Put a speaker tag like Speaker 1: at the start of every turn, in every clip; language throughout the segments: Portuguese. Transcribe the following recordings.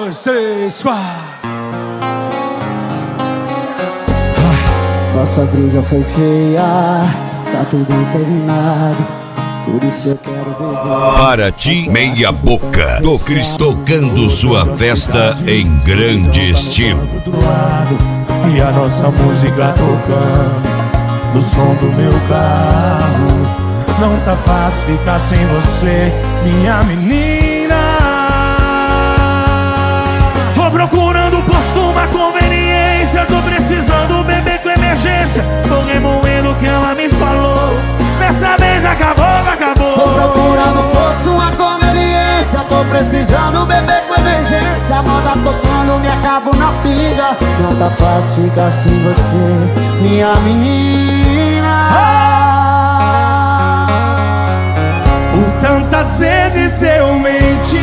Speaker 1: 2, 3, 4.
Speaker 2: Nossa briga foi feia, tá tudo terminado, por isso eu quero beber.
Speaker 3: Para ti, meia boca, do Cris tocando sua festa em grande estilo.
Speaker 4: Do lado, e a nossa música tocando no som do meu carro. Não tá fácil ficar sem você, minha menina.
Speaker 5: Tô procurando posto, uma conveniência. Tô precisando beber com emergência. Tô remoendo o que ela me falou. Dessa vez acabou.
Speaker 2: Tô procurando posto, uma conveniência. Tô precisando beber com emergência. A moda tocando, me acabo na pinga. Não tá fácil ficar sem você, minha menina.
Speaker 4: Por tantas vezes eu menti,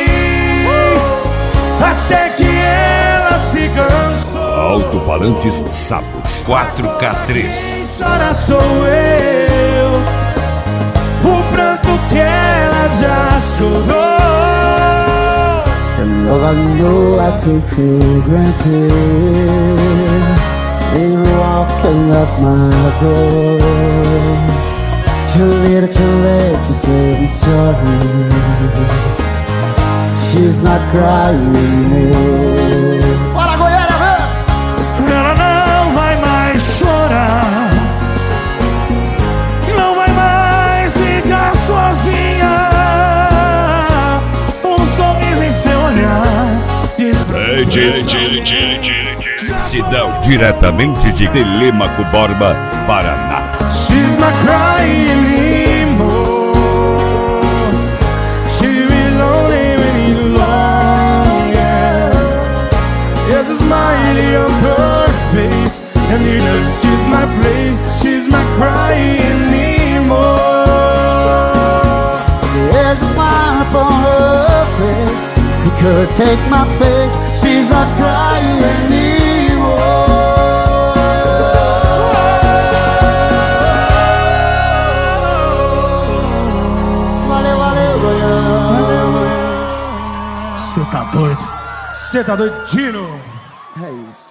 Speaker 4: até que ela se cansou.
Speaker 3: Alto-falantes Sapos 4K3.
Speaker 4: Quem chora sou eu, o pranto que ela já chorou.
Speaker 2: The love I know I took for granted, you walking off my door. Too little too late to say I'm sorry. She's not crying anymore. Bora, Goiânia, vem!
Speaker 5: Ela não vai mais chorar, não vai mais ficar sozinha. Um sorriso em seu olhar diz pra
Speaker 3: Cidão diretamente de Telêmaco Borba, Paraná.
Speaker 4: She's not crying anymore. She really lonely any longer. There's a smile on her face, and it hurts. She's my place. She's not crying anymore.
Speaker 2: There's a smile upon her face, you could take my place. She's not crying anymore.
Speaker 1: Cê tá doido? Cê tá doido, Dino?
Speaker 2: É isso.